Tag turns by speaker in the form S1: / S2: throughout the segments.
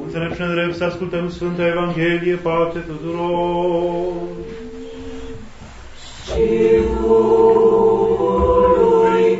S1: Înțelepciune drept să ascultăm Sfânta Evanghelie, pace tuturor.
S2: Și lui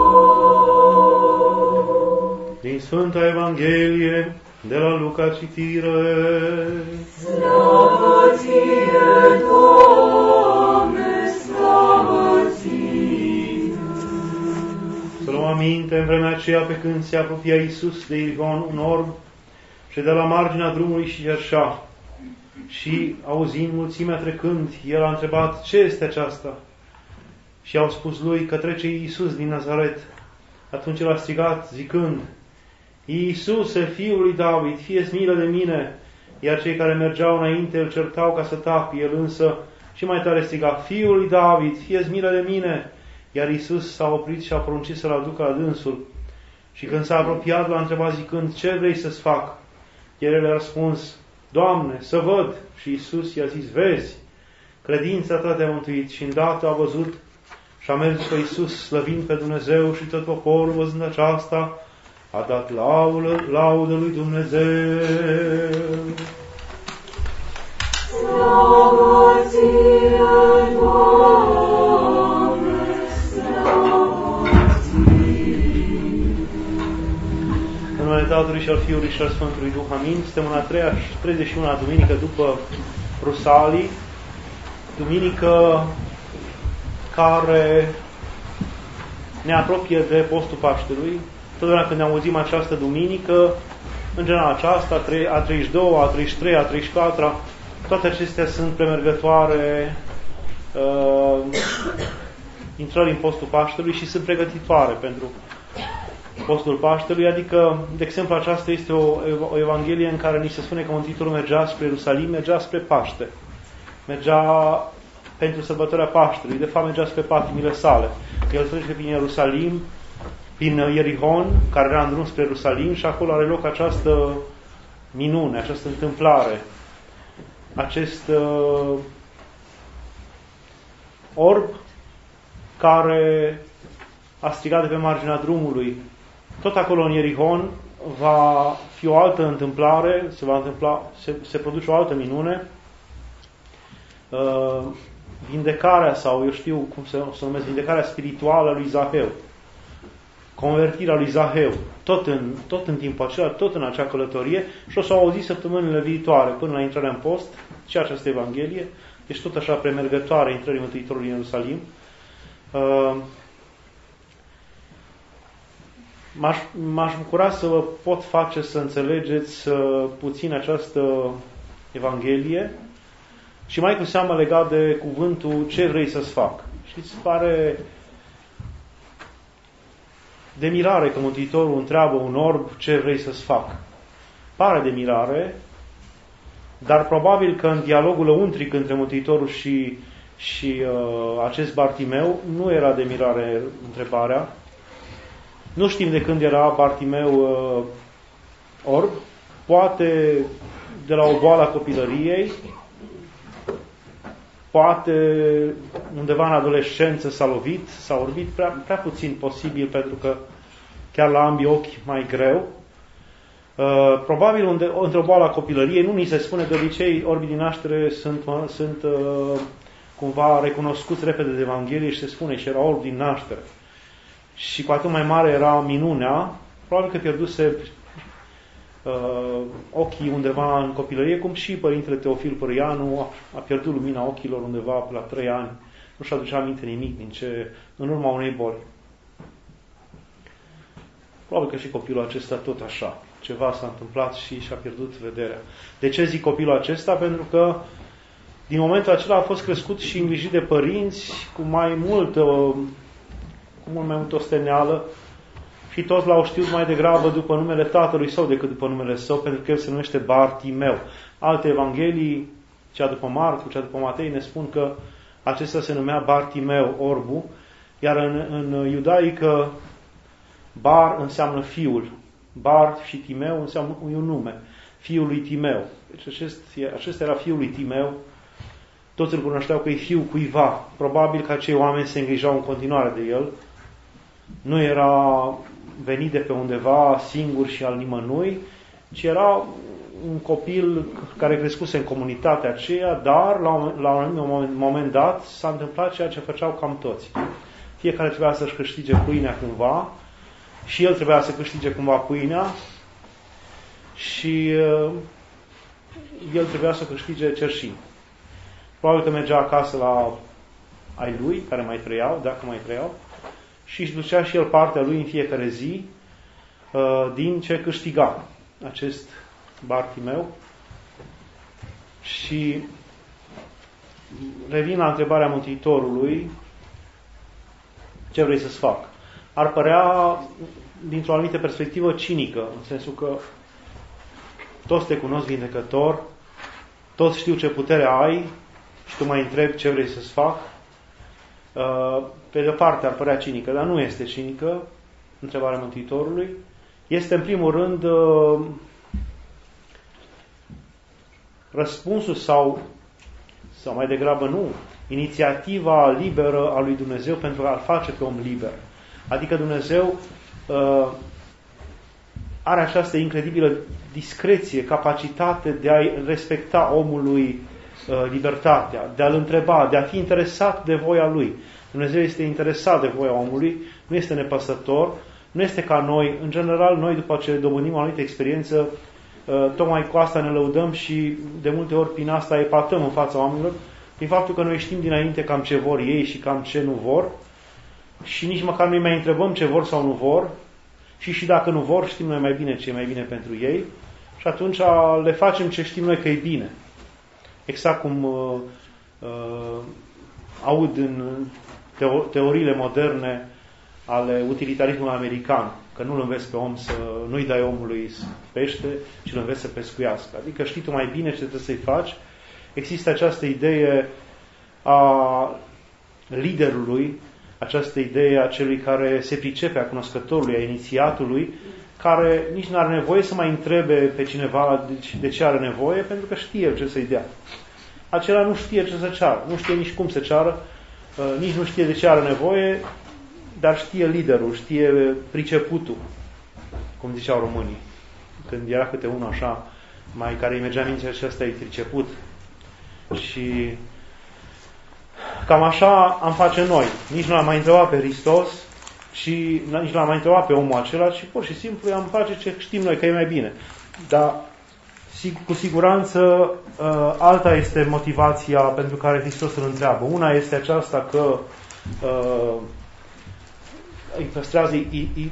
S2: Tău.
S1: Din Sfânta Evanghelie, de la Luca citire.
S2: Slavă Ție, Doamne, slavă Ție.
S1: Să luăm aminte, în vremea aceea, pe când se apropia Iisus de Ierihon, un orb ședea la marginea drumului și cerșea. Și, auzind mulțimea trecând, el a întrebat: ce este aceasta? Și au spus lui că trece Iisus din Nazaret. Atunci el a strigat, zicând: Iisuse, Fiul lui David, fie-ți milă de mine! Iar cei care mergeau înainte îl certau ca să tacă, el însă și mai tare striga: Fiul lui David, fie-ți milă de mine! Iar Iisus s-a oprit și a poruncit să-l aducă la dânsul. Și când s-a apropiat, l-a întrebat zicând: ce vrei să-ți fac? El le-a răspuns: Doamne, să văd. Și Iisus i-a zis: vezi, credința ta te-a mântuit. Și îndată a văzut și a mers după Iisus, slăvind pe Dumnezeu, și tot poporul, văzând aceasta, a dat laudă lui Dumnezeu.
S2: Slavă Ție, Doamne, slavă Ție.
S1: În numele Tatălui și al Fiului și al Sfântului Duh, amin. Suntem în a 31-a duminică după Rusalii, duminică care ne apropie de postul Paștelui. Totdeauna când ne auzim această duminică, în general aceasta, a 32, a 33, a 34, toate acestea sunt premergătoare intrării în postul Paștelui și sunt pregătitoare pentru postul Paștelui. Adică, de exemplu, aceasta este o evanghelie în care ni se spune că Mântuitorul mergea spre Ierusalim, mergea spre Paște, mergea pentru sărbătoarea Paștelui, de fapt mergea spre patimile sale. El trece prin Ierusalim, prin Ierihon, care era în drum spre Ierusalim, și acolo are loc această minune, această întâmplare. Acest orb care a strigat de pe marginea drumului. Tot acolo în Ierihon va fi o altă întâmplare, se produce o altă minune, vindecarea, sau eu știu cum se numesc, vindecarea spirituală a lui Zaheu, convertirea lui Zaheu, tot în timpul acela, tot în acea călătorie, și o să o auzi săptămânile viitoare, până la intrarea în post, și această Evanghelie, deci tot așa premergătoare intrării Mântuitorului în Ierusalim. M-aș bucura să vă pot face să înțelegeți puțin această Evanghelie și mai cu seamă legat de cuvântul ce vrei să-ți fac. Știți, pare de mirare că Mântuitorul întreabă un orb ce vrei să-ți fac. Pare de mirare, dar probabil că în dialogul lăuntric între Mântuitorul și acest Bartimeu nu era de mirare întrebarea. Nu știm de când era Bartimeu orb, poate de la o boală a copilăriei, poate undeva în adolescență s-a lovit, s-a orbit, prea puțin posibil, pentru că chiar la ambii ochi mai greu. Probabil între o boală a copilăriei, nu ni se spune, de obicei orbii din naștere sunt cumva recunoscuți repede de Evanghelie și se spune și era orb din naștere. Și cu atât mai mare era minunea, probabil că pierduse ochii undeva în copilărie, cum și Părintele Teofil Părâianu a pierdut lumina ochilor undeva pe la 3 ani. Nu și-a aducea aminte nimic în urma unei boli. Probabil că și copilul acesta tot așa. Ceva s-a întâmplat și și-a pierdut vederea. De ce zic copilul acesta? Pentru că din momentul acela a fost crescut și îngrijit de părinți cu mult mai multă osteneală, și toți l-au știut mai degrabă după numele tatălui său decât după numele său, pentru că el se numește Bartimeu. Alte evanghelii, cea după Marcu, cea după Matei, ne spun că acesta se numea Bartimeu, orbul, iar în iudaică Bar înseamnă fiul. Bar și Timeu înseamnă un nume. Fiul lui Timeu. Deci acesta era fiul lui Timeu. Toți îl cunoșteau că e fiul cuiva. Probabil că acei oameni se îngrijau în continuare de el. Nu era venit de pe undeva singur și al nimănui, ci era un copil care crescuse în comunitatea aceea, dar la un moment dat s-a întâmplat ceea ce făceau cam toți. Fiecare trebuia să-și câștige pâinea cândva și el trebuia să câștige cumva pâinea și el trebuia să câștige cerșini. Probabil că mergea acasă la ai lui, care mai trăiau, dacă mai trăiau, și își ducea și el partea lui în fiecare zi din ce câștiga acest Bartimeu. Și revin la întrebarea Mântuitorului: ce vrei să-ți fac? Ar părea, dintr-o anumită perspectivă, cinică, în sensul că toți te cunosc vindecător, toți știu ce putere ai și tu mai întrebi ce vrei să-ți fac. Pe de o parte ar părea cinică, dar nu este cinică întrebarea Mântuitorului. Este în primul rând răspunsul sau mai degrabă nu, inițiativa liberă a lui Dumnezeu pentru a-l face pe om liber. Adică Dumnezeu are această incredibilă discreție, capacitate de a respecta omului libertatea, de a-l întreba, de a fi interesat de voia lui. Dumnezeu este interesat de voia omului, nu este nepăsător, nu este ca noi. În general, noi după ce dobândim o anumită experiență, tocmai cu asta ne lăudăm și de multe ori prin asta epatăm în fața oamenilor, prin faptul că noi știm dinainte cam ce vor ei și cam ce nu vor și nici măcar nu mai întrebăm ce vor sau nu vor și dacă nu vor, știm noi mai bine ce e mai bine pentru ei și atunci le facem ce știm noi că e bine. Exact cum aud în teoriile moderne ale utilitarismului american, că nu-l înveți pe om nu-i dai omului pește, ci îl înveți să pescuiască. Adică știi tu mai bine ce trebuie să-i faci. Există această idee a liderului, această idee a celui care se pricepe, a cunoscătorului, a inițiatului, care nici nu are nevoie să mai întrebe pe cineva de ce are nevoie, pentru că știe ce să-i dea. Acela nu știe ce să ceară, nu știe nici cum să ceară, nici nu știe de ce are nevoie, dar știe liderul, știe priceputul, cum ziceau românii. Când era câte unul așa, care îi mergea mintea și ăsta e priceput. Și cam așa am face noi. Nici nu l-am mai întrebat pe Hristos și nici nu l-am mai întrebat pe omul acela, și pur și simplu am face ce știm noi că e mai bine. Dar cu siguranță alta este motivația pentru care Hristos îl întreabă. Una este aceasta că îi păstrează, îi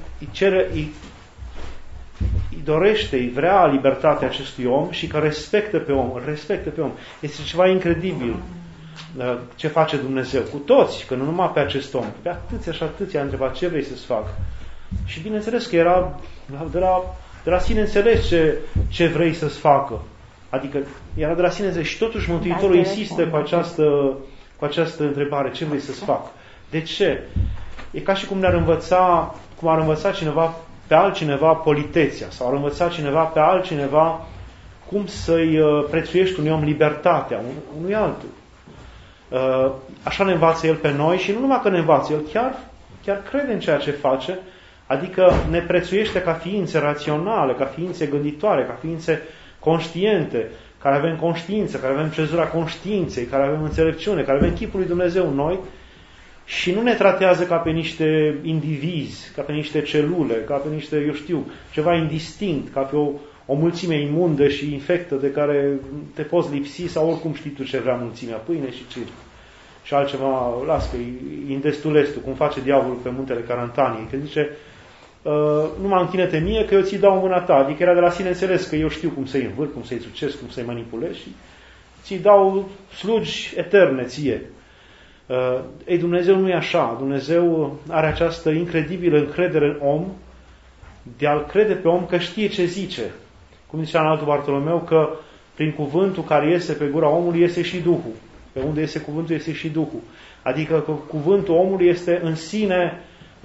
S1: dorește, îi vrea libertatea acestui om și că respectă pe om, îl respectă pe om. Este ceva incredibil ce face Dumnezeu cu toți, că nu numai pe acest om, pe atâția și atâția a întrebat ce vrei să-ți fac. Și bineînțeles că era de la sine înțeles ce vrei să-ți facă. Adică era de la sine înțeles și totuși Mântuitorul insistă cu această întrebare, ce vrei să-ți fac? De ce? E ca și cum ar învăța cineva pe altcineva politețea, sau ar învăța cineva pe altcineva cum să-i prețuiești unui om libertatea, unui altul. Așa ne învață el pe noi și nu numai că ne învață, el chiar crede în ceea ce face, adică ne prețuiește ca ființe raționale, ca ființe gânditoare, ca ființe conștiente, care avem conștiință, care avem cezura conștiinței, care avem înțelepciune, care avem chipul lui Dumnezeu în noi și nu ne tratează ca pe niște indivizi, ca pe niște celule, ca pe niște, ceva indistinct, ca pe o mulțime imundă și infectă de care te poți lipsi sau oricum știi tu ce vrea mulțimea, pâine și circ. Și altceva, las că e indestulestul, cum face diavolul pe muntele Carantaniei, că zice, nu mă închină-te mie că eu ți-i dau în mâna ta, adică era de la sine înțeles că eu știu cum să-i învârt, cum să-i succes, cum să-i manipulez și ți-i dau slugi eterne ție. Ei, Dumnezeu nu e așa. Dumnezeu are această incredibilă încredere în om, de a-l crede pe om că știe ce zice. Cum zicea în altul Bartolomeu, că prin cuvântul care iese pe gura omului iese și Duhul. Pe unde iese cuvântul, iese și Duhul. Adică că cuvântul omului este în sine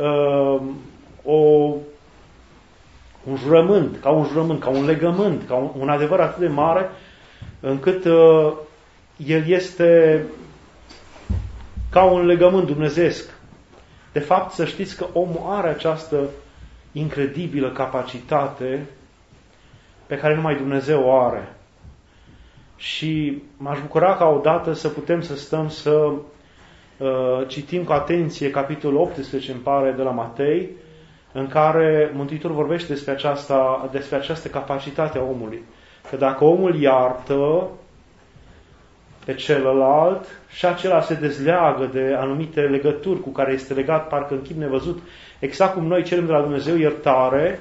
S1: un jurământ, ca un legământ, ca un adevăr atât de mare, încât el este ca un legământ dumnezeesc. De fapt, să știți că omul are această incredibilă capacitate pe care numai Dumnezeu o are. Și m-aș bucura ca odată să putem să stăm să citim cu atenție capitolul 18, îmi pare, de la Matei, în care Mântuitorul vorbește despre această capacitate a omului. Că dacă omul iartă pe celălalt și acela se dezleagă de anumite legături cu care este legat parcă în chip nevăzut, exact cum noi cerem de la Dumnezeu iertare,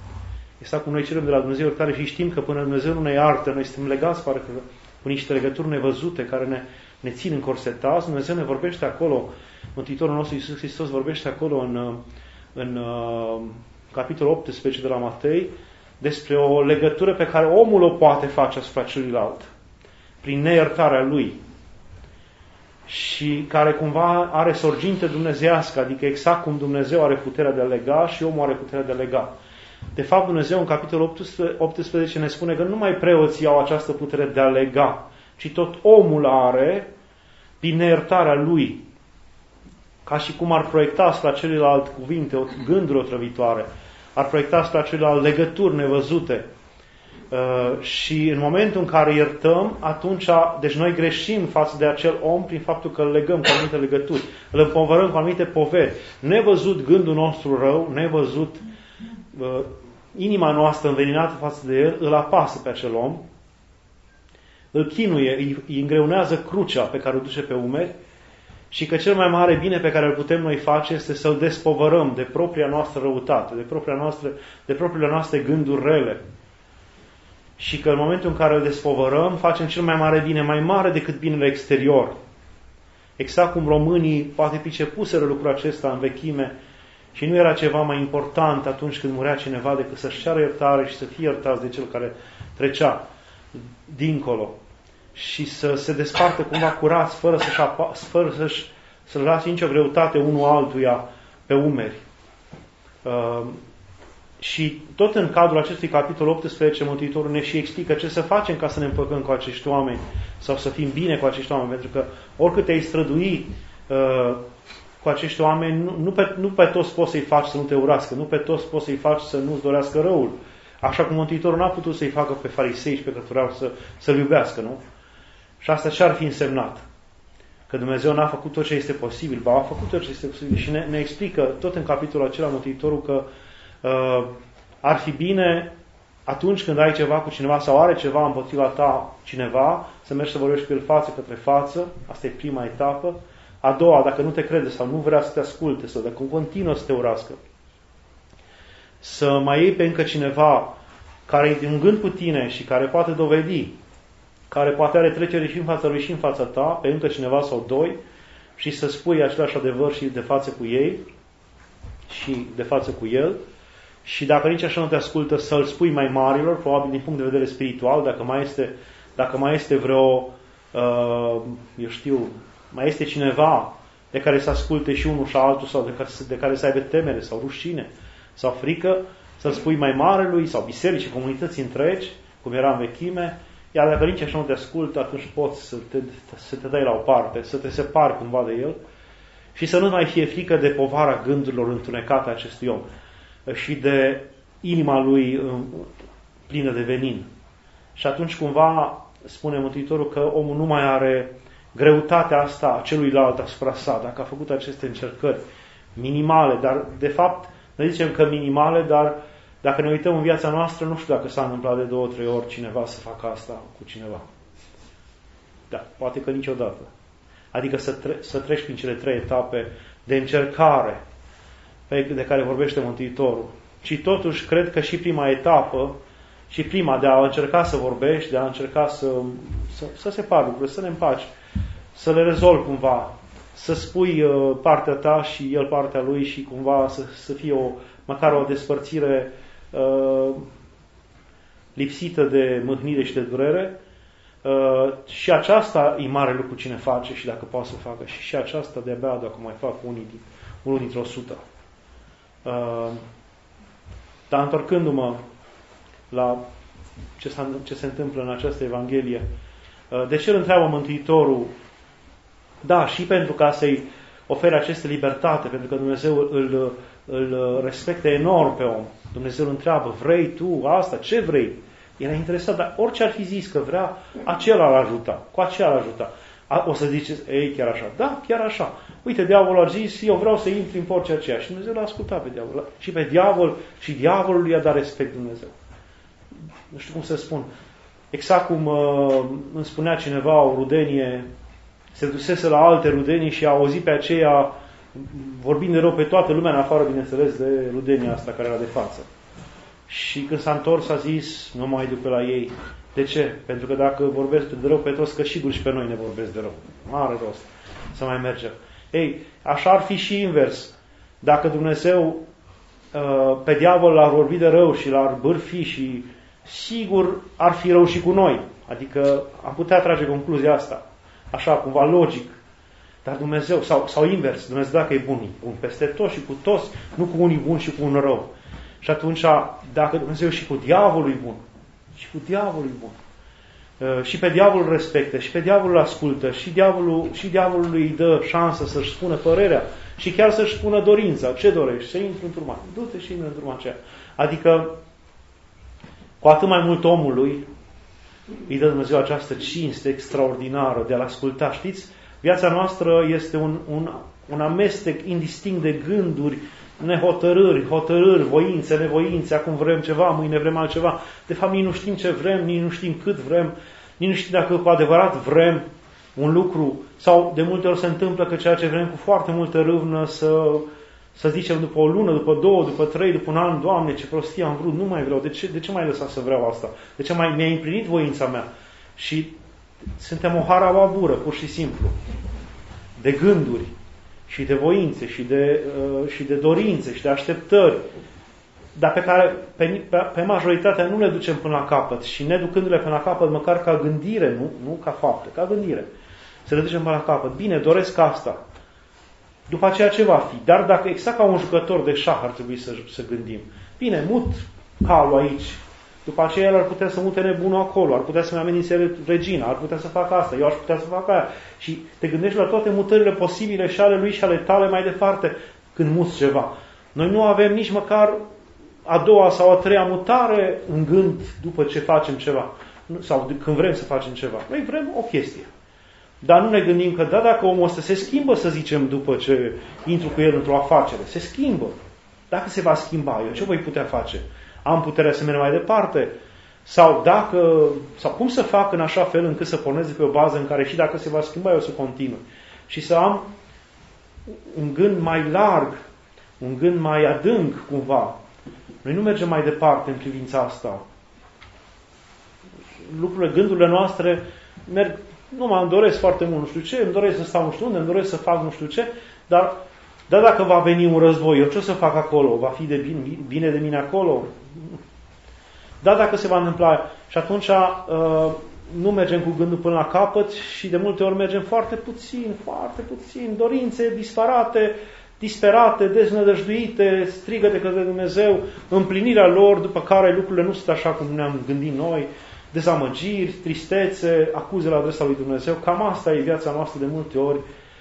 S1: și știm că până Dumnezeu nu ne iartă, noi suntem legați parcă cu niște legături nevăzute care ne țin încorsetați. Dumnezeu ne vorbește acolo, Mântuitorul nostru Iisus Hristos vorbește acolo în capitolul 18 de la Matei despre o legătură pe care omul o poate face asupra celuilalt prin neiertarea lui și care cumva are sorginte dumnezeiască, adică exact cum Dumnezeu are puterea de a lega și omul are puterea de a lega. De fapt, Dumnezeu în capitolul 18 ne spune că nu numai preoții au această putere de a lega, ci tot omul are, prin neiertarea lui, ca și cum ar proiecta asupra celuilalt cuvinte, gânduri otrăvitoare, ar proiecta asupra celuilalt legături nevăzute. Și în momentul în care iertăm, atunci, deci noi greșim față de acel om prin faptul că îl legăm cu anumite legături, îl împovărăm cu anumite poveri. Nevăzut gândul nostru rău, nevăzut inima noastră înveninată față de el, îl apasă pe acel om, îl chinuie, îi îngreunează crucea pe care o duce pe umeri și că cel mai mare bine pe care îl putem noi face este să-l despovărăm de propria noastră răutate, de propriile noastre gânduri rele. Și că în momentul în care îl despovărăm, facem cel mai mare bine, mai mare decât binele exterior. Exact cum românii poate pricepuseră lucrul acesta în vechime și nu era ceva mai important atunci când murea cineva decât să-și ceară iertare și să fie iertați de cel care trecea dincolo și să se despartă cumva curați fără să-l lase nicio greutate unul altuia pe umeri. Și tot în cadrul acestui capitol 18, Mântuitorul ne și explică ce să facem ca să ne împăcăm cu acești oameni sau să fim bine cu acești oameni, pentru că oricât te-ai strădui cu acești oameni, nu pe toți poți să-i faci să nu te urască, nu pe toți poți să-i faci să nu-ți dorească răul. Așa cum Mântuitorul n-a putut să-i facă pe farisei și pe cărturari să-l iubească, nu? Și asta ce ar fi însemnat? Că Dumnezeu n-a făcut tot ce este posibil, ba a făcut tot ce este posibil. Și ne explică tot în capitolul acela Mântuitorul că ar fi bine atunci când ai ceva cu cineva sau are ceva împotriva ta cineva, să mergi să vorbești cu el față către față, asta e prima etapă. A doua, dacă nu te crede sau nu vrea să te asculte sau dacă continuă să te urască, să mai iei pe încă cineva care e un gând cu tine și care poate dovedi, care poate are trecere și în fața lui și în fața ta, pe încă cineva sau doi, și să spui același adevăr și de față cu ei și de față cu el. Și dacă nici așa nu te ascultă, să-l spui mai marilor, probabil din punct de vedere spiritual, dacă mai este vreo, mai este cineva de care să asculte și unul și altul, sau de care să aibă temere sau rușine sau frică, să-l spui mai marelui sau bisericii, comunității întregi, cum era în vechime, iar dacă nici așa nu te ascultă, atunci poți să te dai la o parte, să te separi cumva de el și să nu mai fie frică de povara gândurilor întunecate a acestui om și de inima lui plină de venin. Și atunci cumva spune Mântuitorul că omul nu mai are greutatea asta a celuilalt asupra sa, dacă a făcut aceste încercări minimale, dar de fapt ne zicem că minimale, dar dacă ne uităm în viața noastră, nu știu dacă s-a întâmplat de 2-3 ori cineva să facă asta cu cineva. Da, poate că niciodată. Adică să treci prin cele 3 etape de încercare de care vorbește Mântuitorul. Și totuși cred că și prima etapă, și prima de a încerca să vorbești, de a încerca să separi lucrurile, să le împaci, să le rezolvi cumva, să spui partea ta și el partea lui și cumva să fie măcar o despărțire lipsită de mâhnire și de durere. Și aceasta e mare lucru cine face și dacă poate să facă. Și aceasta de-abia dacă mai fac unul dintre 100. Dar întorcându-mă la ce se întâmplă în această Evanghelie, de ce îl întreabă Mântuitorul? Da, și pentru ca să-i ofere aceste libertate, pentru că Dumnezeu îl respectă enorm pe om. Dumnezeu îl întreabă, vrei tu asta? Ce vrei? Era interesat, dar orice ar fi zis că vrea, acela l-a ajuta, cu acela l-a ajuta. O să ziceți, ei, chiar așa? Da, chiar așa. Uite, diavolul a zis, eu vreau să intri în porcea aceea. Și Dumnezeu l-a ascultat pe diavol. Și pe diavol, și diavolul i-a dat respect Dumnezeu. Nu știu cum să spun. Exact cum îmi spunea cineva, o rudenie, se dusese la alte rudenii și a auzit pe aceea vorbind de rău pe toată lumea, în afară, bineînțeles, de rudenia asta care era de față. Și când s-a întors, a zis, nu mai duc pe la ei. De ce? Pentru că dacă vorbesc de rău pe toți, că sigur și pe noi ne vorbesc de rău. Are rost să mai mergem. Ei, așa ar fi și invers. Dacă Dumnezeu pe diavol l-ar vorbi de rău și l-ar bârfi și sigur ar fi rău și cu noi. Adică am putea trage concluzia asta. Așa, cumva logic. Dar Dumnezeu, sau invers, Dumnezeu dacă e bun, e bun peste toți și cu toți, nu cu unii buni și cu un rău. Și atunci, dacă Dumnezeu și cu diavolul e bun, și cu diavolul e bun, și pe diavolul îl respectă, și pe diavolul îl ascultă, și diavolul îi dă șansă să-și spună părerea și chiar să-și spună dorința, ce dorești, să intri într-un mare. Du-te și intri într-un aceea. Adică, cu atât mai mult omului îi dă Dumnezeu această cinste extraordinară de a-L asculta. Știți? Viața noastră este un amestec indistinct de gânduri, nehotărâri, hotărâri, voințe, nevoințe, acum vrem ceva, mâine vrem altceva. De fapt, nici nu știm ce vrem, nici nu știm cât vrem, nici nu știm dacă cu adevărat vrem un lucru. Sau de multe ori se întâmplă că ceea ce vrem cu foarte multă râvnă să zicem după o lună, după două, după trei, după un an, Doamne, ce prostie am vrut, nu mai vreau. De ce mai lăsa să vreau asta? De ce mi-a împlinit voința mea? Și suntem o harababură, pur și simplu, de gânduri și de voințe și de dorințe și de așteptări, dar pe care pe majoritatea nu le ducem până la capăt și neducându-le până la capăt, măcar ca gândire, nu ca fapte, ca gândire, să le ducem până la capăt. Bine, doresc asta. După aceea ce va fi? Dar dacă exact ca un jucător de șah ar trebui să gândim. Bine, mut calul aici. După aceea el ar putea să mute nebunul acolo, ar putea să-mi amenințe regina, ar putea să facă asta, eu aș putea să fac aia. Și te gândești la toate mutările posibile și ale lui și ale tale mai departe când muți ceva. Noi nu avem nici măcar a doua sau a treia mutare în gând după ce facem ceva. Sau când vrem să facem ceva. Noi vrem o chestie. Dar nu ne gândim că dacă omul ăsta se schimbă, să zicem, după ce intru cu el într-o afacere, se schimbă. Dacă se va schimba, eu ce voi putea face? Am puterea să merg mai departe? Sau cum să fac în așa fel încât să pornesc pe o bază în care și dacă se va schimba, eu să continui. Și să am un gând mai larg, un gând mai adânc, cumva. Noi nu mergem mai departe în privința asta. Gândurile noastre merg, îmi doresc foarte mult nu știu ce, îmi doresc să stau nu știu unde, îmi doresc să fac nu știu ce, dar dacă va veni un război, eu ce o să fac acolo? Va fi de bine de mine acolo? Dacă se va întâmpla. Și atunci nu mergem cu gândul până la capăt și de multe ori mergem foarte puțin, dorințe disperate, deznădăjduite, strigăte către Dumnezeu, împlinirea lor, după care lucrurile nu sunt așa cum ne-am gândit noi, dezamăgiri, tristețe, acuze la adresa lui Dumnezeu. Cam asta e viața noastră de multe ori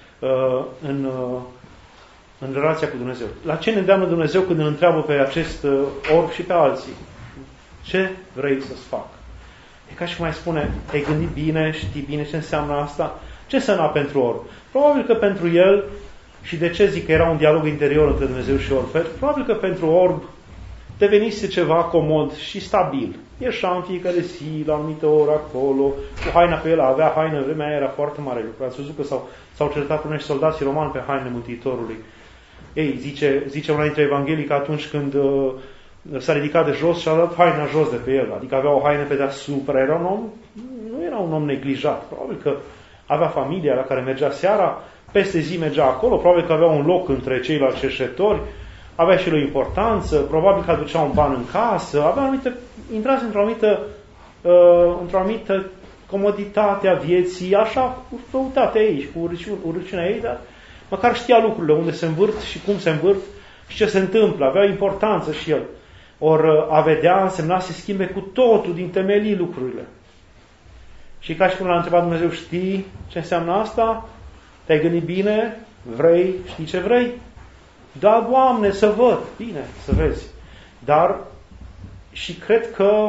S1: în relația cu Dumnezeu. La ce ne îndeamnă Dumnezeu când îl întreabă pe acest orb și pe alții? Ce vrei să-ți fac? E ca și cum mai spune, ai gândit bine, știi bine ce înseamnă asta? Ce înseamnă pentru orb? Probabil că pentru el, și de ce zic că era un dialog interior între Dumnezeu și orb? Probabil că pentru orb devenise ceva comod și stabil. Ieșea în fiecare zi, la o anumită oră acolo, cu haina pe el, avea haină, în vremea aia era foarte mare lucru. Ați văzut că s-au certat până și soldații romani pe haine Mântuitorului. Ei, zice una dintre evanghelii că atunci când s-a ridicat de jos și a dat haina jos de pe el, adică avea o haină pe deasupra, nu era un om neglijat, probabil că avea familia la care mergea seara, peste zi mergea acolo, probabil că avea un loc între ceilalți cerșetori, avea și o importanță, probabil că aducea un ban în casă, intrase într-o anumită comoditate a vieții, așa, cu răutatea ei și cu urăciunea ei, dar măcar știa lucrurile, unde se învârt și cum se învârt și ce se întâmplă, avea importanță și el. Ori a vedea însemna să se schimbe cu totul din temelii lucrurile. Și ca și cum l-a întrebat Dumnezeu, știi ce înseamnă asta? Te-ai gândit bine? Vrei? Știi ce vrei? Da, Doamne, să văd. Bine, să vezi. Dar și cred că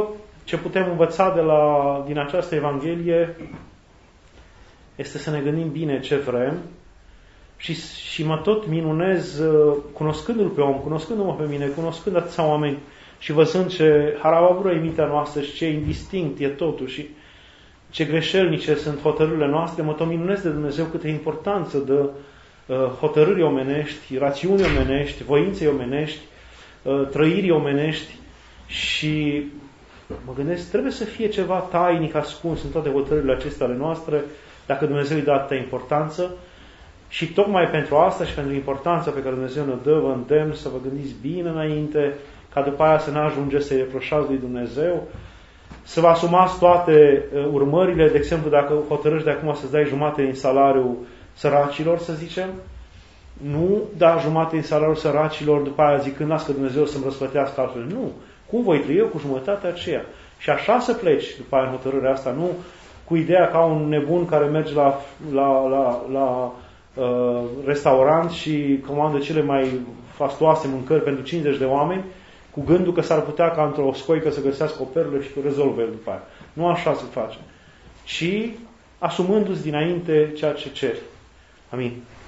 S1: ce putem învăța din această Evanghelie este să ne gândim bine ce vrem și mă tot minunez cunoscându-L pe om, cunoscându-mă pe mine, cunoscând atâția oameni și văzând ce harababură e mintea noastră și ce indistinct e totul și ce greșelnice sunt hotărârile noastre, mă tot minunez de Dumnezeu câtă importanță dă hotărârii omenești, rațiunii omenești, voinței omenești, trăirii omenești și mă gândesc, trebuie să fie ceva tainic ascuns în toate hotărârile acestea ale noastre, dacă Dumnezeu îi dă atâta importanță. Și tocmai pentru asta și pentru importanța pe care Dumnezeu ne dă, vă îndemn să vă gândiți bine înainte, ca după aia să ne ajungeți să-i reproșați lui Dumnezeu, să vă asumați toate urmările, de exemplu, dacă hotărăști de acum să-ți dai jumate din salariul săracilor, să zicem, nu da jumate din salariul săracilor, după aia zicând, las că Dumnezeu să-mi răsplătească altfel. Nu. Cum voi trăi eu cu jumătatea aceea? Și așa să pleci după aia în hotărârea asta, nu cu ideea ca un nebun care merge la restaurant și comandă cele mai fastoase mâncări pentru 50 de oameni, cu gândul că s-ar putea ca într-o scoică să găsească o perlă și că rezolvă el după aia. Nu așa se face. Ci asumându-ți dinainte ceea ce ceri. Amin.